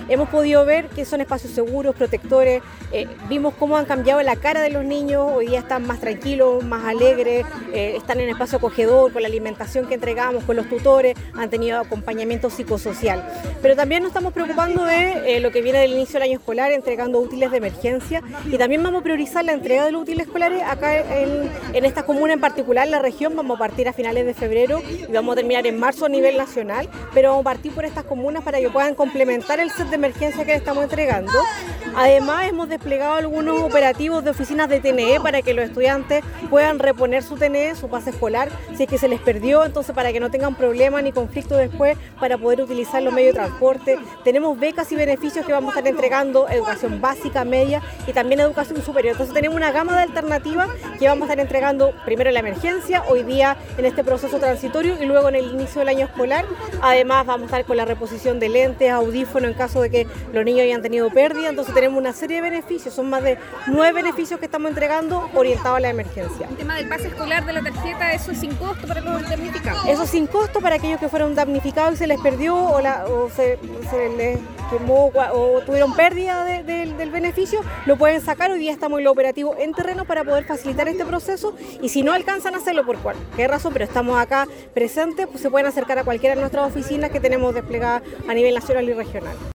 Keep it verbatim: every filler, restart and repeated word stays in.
hemos podido ver que son espacios seguros, protectores, eh, vimos cómo han cambiado la cara de los niños, hoy día están más tranquilos, más alegres, eh, están en espacio acogedor, con la alimentación que entregamos, con los tutores, han tenido acompañamiento psicosocial. Pero también nos estamos preocupando de eh, lo que viene del inicio del año escolar, entregando útiles de emergencia, y también vamos a priorizar la entrega de los útiles escolares acá en, en esta comuna en particular, la región. Vamos a partir a finales de febrero y vamos a terminar en marzo a nivel nacional, pero vamos a partir por estas comunas para que puedan complementar el set de emergencia que les estamos entregando. Además, hemos desplegado algunos operativos de oficinas de T N E para que los estudiantes puedan reponer su T N E, su pase escolar, si es que se les perdió, entonces para que no tengan problemas ni conflicto después para poder utilizar los medios de transporte. Tenemos becas y beneficios que vamos a estar entregando, educación básica, media y también educación superior. Entonces tenemos una gama de alternativas que vamos a estar entregando primero en la emergencia, hoy día en este proceso transitorio y luego en el inicio del año escolar. Además vamos a estar con la reposición de lentes, audífonos en caso de que los niños hayan tenido pérdida. Entonces tenemos una serie de beneficios, son más de nueve beneficios que estamos entregando orientados a la emergencia. El tema del pase escolar de la tarjeta, eso sin costo para los damnificados. Eso sin costo para aquellos que fueron damnificados y se les perdió o, la, o se, se les quemó o tuvieron pérdida de, de, del beneficio, lo pueden sacar. Hoy día estamos en lo operativo en terreno para poder facilitar este proceso, y si no alcanzan a hacerlo por cualquier razón, pero estamos acá presentes, pues se pueden acercar a cualquiera de nuestras oficinas que tenemos desplegadas a nivel nacional y regional.